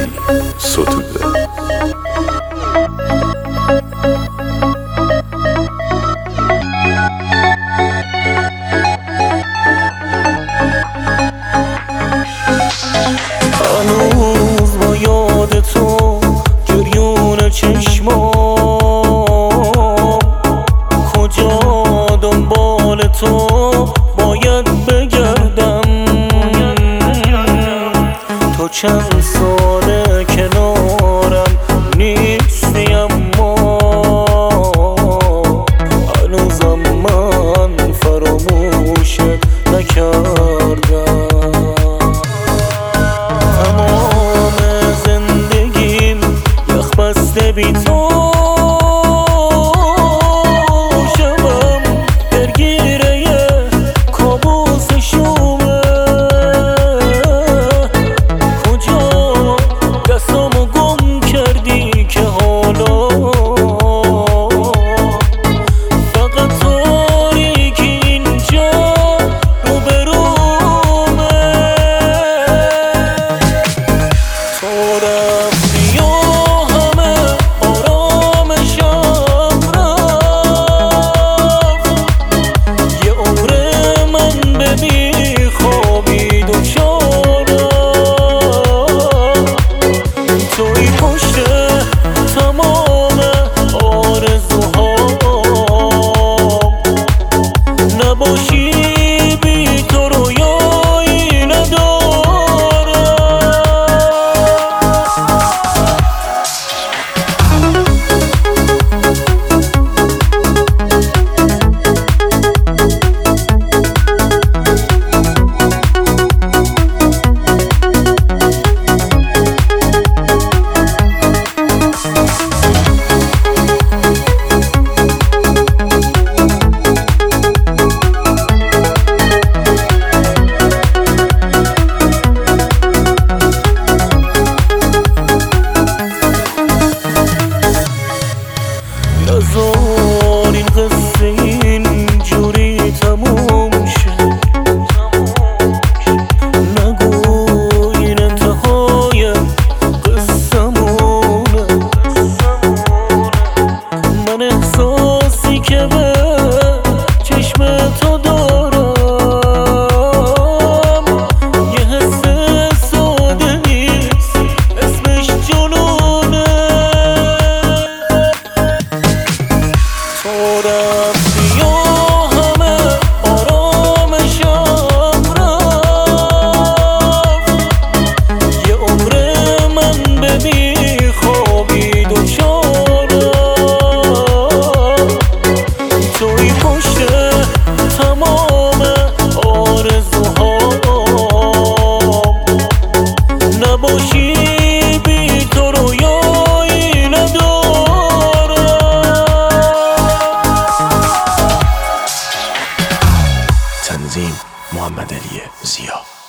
ستوده. هنوز با یاد تو گریون چشمام، کجا دنبال تو باید بگردم. تو چند ساله کنارم نیستی، اما هنوزم من فراموشت نکردم. تمام زندگیم یخ بسته بی تو، شبم درگیره یه کابوس شومه. کجا دستامو گم کردی که حالا فقط تاریکی اینجا روبرومه. تو رفتی و همه آرامشم رفت، یه عمر من به بی خوابی دوچارم. توی پشت تمام آرزوهام، نباشی بی تو رویایی ندارم. نذار این قصه اینجوری تموم شه، نگو این انتهای قصه‌مونه. من احساسی که به چشم تو دارم یه حس ساده نیست، اسمش جنونه. تو رفتی و همه آرامشم رفت، یه عمر من به بی خوابی دوچارم. توی پشت تمام آرزوهام، نباشی بی تو رویایی ندارم. تنظیم محمد علی زیا.